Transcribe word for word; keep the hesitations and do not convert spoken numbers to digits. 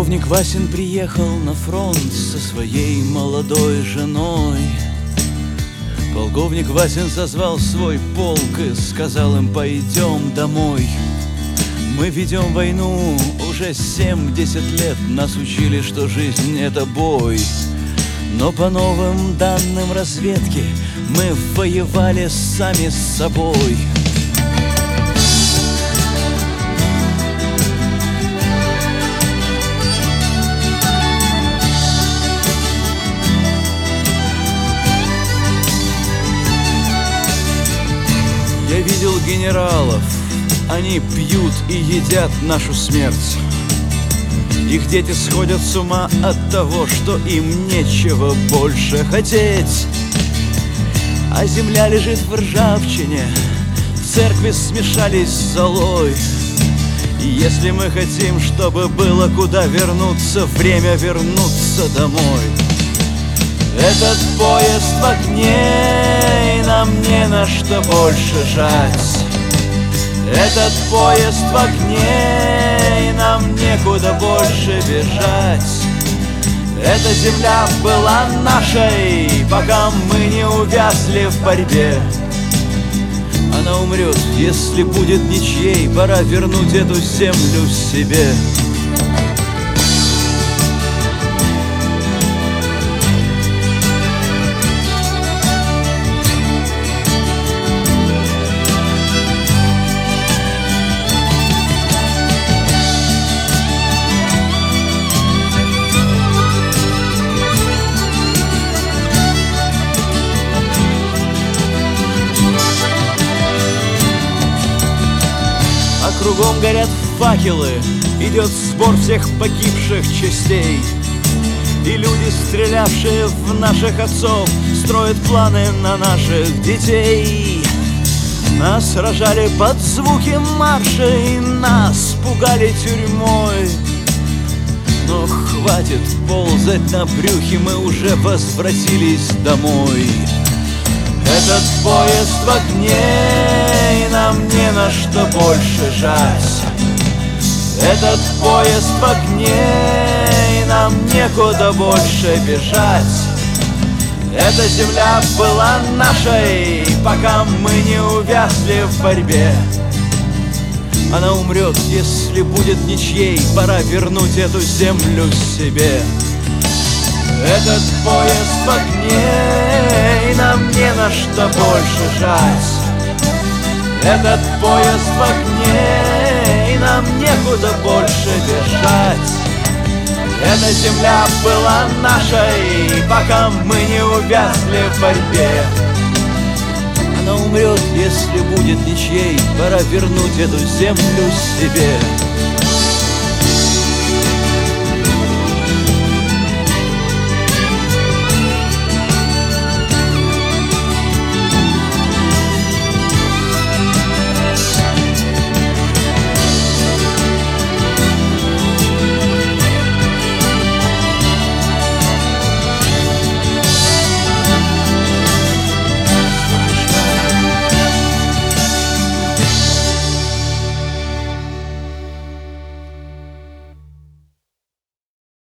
Полковник Васин приехал на фронт со своей молодой женой. Полковник Васин созвал свой полк и сказал им: пойдем домой. Мы ведем войну уже семьдесят лет, нас учили, что жизнь — это бой. Но по новым данным разведки мы воевали сами с собой. Я видел генералов, они пьют и едят нашу смерть. Их дети сходят с ума от того, что им нечего больше хотеть. А земля лежит в ржавчине, церкви смешались с золой. И если мы хотим, чтобы было куда вернуться, время вернуться домой. Этот поезд в окне, и нам не на что больше жать. Этот поезд в окне, и нам некуда больше бежать. Эта земля была нашей, пока мы не увязли в борьбе. Она умрет, если будет ничьей, пора вернуть эту землю себе. Кругом горят факелы, идет сбор всех погибших частей. И люди, стрелявшие в наших отцов, строят планы на наших детей. Нас сражали под звуки марша, и нас пугали тюрьмой. Но хватит ползать на брюхе, мы уже возвратились домой. Этот поезд в окне, и нам не на что больше жать. Этот поезд в окне, и нам некуда больше бежать. Эта земля была нашей, пока мы не увязли в борьбе. Она умрет, если будет ничьей, пора вернуть эту землю себе. Этот поезд в окне, и нам не на что больше жать. Этот поезд в окне, и нам некуда больше бежать. Эта земля была нашей, пока мы не увязли в борьбе. Она умрет, если будет ничьей, пора вернуть эту землю себе.